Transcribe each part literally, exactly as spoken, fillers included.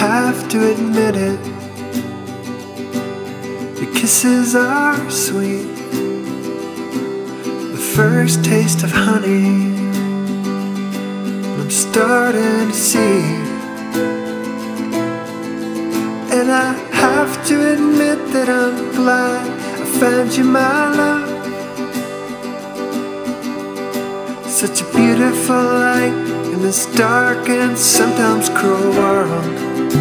have to admit it. Your kisses are sweet, the first taste of honey. I'm starting to see, and I have to admit that I'm glad I found you, my love. Such a beautiful light in this dark and sometimes cruel world.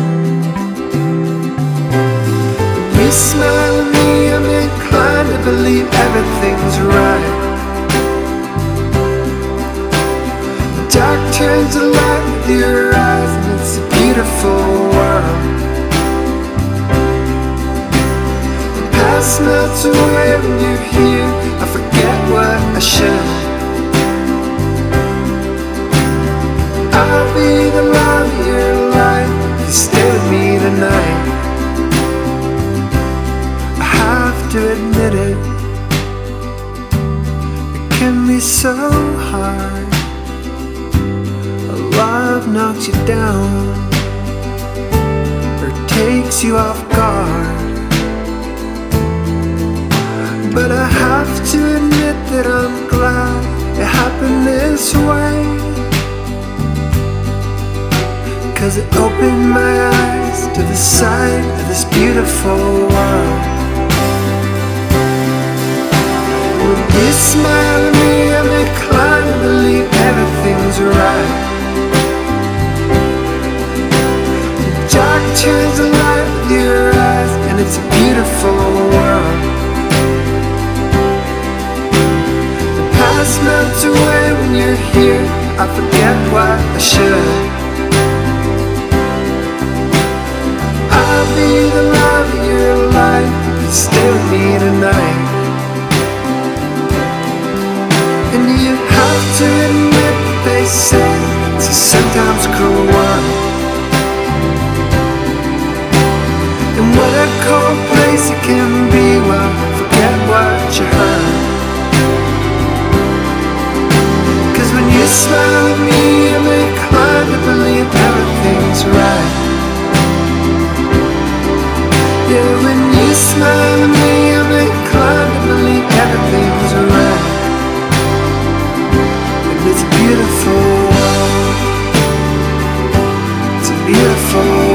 When you smile at me, I'm inclined to believe everything's right. The dark turns to light with your eyes, and it's a beautiful world. The past melts away when you're here. I forget what I should. I'll be the love of your life. You stay with me tonight. I have to admit it, it can be so hard. A love knocks you down or takes you off guard. But I have to admit that I'm glad it happened this way, 'cause it opened my eyes to the sight of this beautiful world. When you smile at me, I'm inclined to believe everything's right. The dark turns to light with your eyes, and it's a beautiful world. The past melts away when you're here. I forget what I should. I'll be the love of your life. You stay with me tonight. And you have to admit that they say it's a sometimes cruel world. And what a cold place it can be. Well, forget what you heard, 'cause when you smile at me, I'm inclined to believe everything's right. Yeah, when you smile at me, I'm inclined to believe everything's right. And it's a beautiful world. It's a beautiful world.